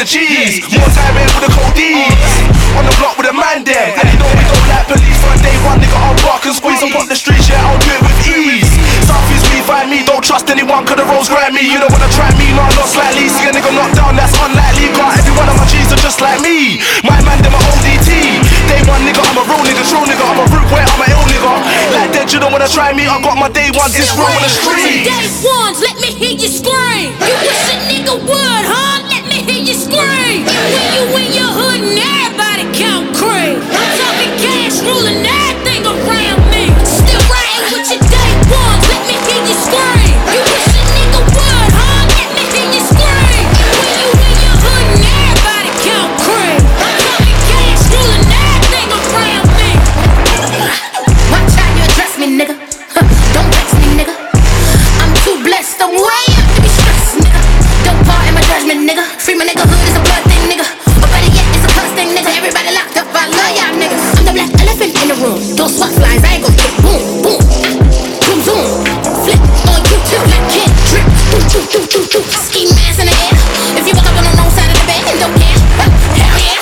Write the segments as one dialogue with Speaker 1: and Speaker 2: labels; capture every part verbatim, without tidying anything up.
Speaker 1: the G's. More time in with the codees. On the block with the man there. And you know we don't like police. On day one, nigga, I'll rock and squeeze up on the streets. Yeah, I'll do it with ease. Southeast, we find me. Don't trust anyone, cause the roads grind me. You don't wanna try me, no, not slightly. See a nigga knocked down, that's unlikely. Cause every one of my G's are just like me. My man, them are O D T. Day one, nigga, I'm a real nigga, true nigga. I'm a root boy, I'm a ill nigga. Like that, you don't wanna try me. I got my day ones, this real on the street.
Speaker 2: Day ones, let me hear you scream. You wish a nigga would, huh? Let me hear you scream. When you in your hood and everybody count cream. I'm talking cash, ruling everything around me. Still riding with your day ones, let me hear you scream. You wish a nigga would, huh? Let me hear you scream. When you in your hood and everybody count cream. I'm talking cash, ruling everything around me.
Speaker 3: Watch how you address me, nigga. Huh, don't vex me, nigga. I'm too blessed, I'm way up to be stressed, nigga. Don't part in my judgment, nigga. Free my nigga, hood is a blood thing, nigga. Or better yet, it's a cuss thing, nigga. Everybody locked up, I love y'all niggas. I'm the black elephant in the room. Don't swat flies, I ain't gon' kick. Boom, boom, zoom, zoom. Flip on YouTube like kid drip. Do, do, do, do, do. Ski mask in the air. If you walk up on the wrong side of the bed and don't care, huh, hell yeah.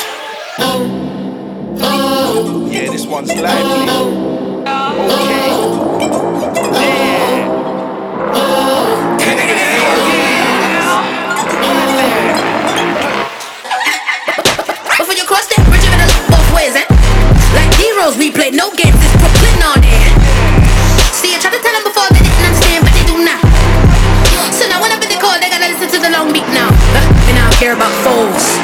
Speaker 1: Yeah, this one's lively. Okay.
Speaker 3: Before you cross that bridge, you better look both ways, eh? Like heroes, we play no games, it's Brooklyn all day, eh? See, I tried to tell them before they didn't understand, but they do now. So now when I bet they call, they gotta listen to the long beat now. Huh? And I don't care about foes.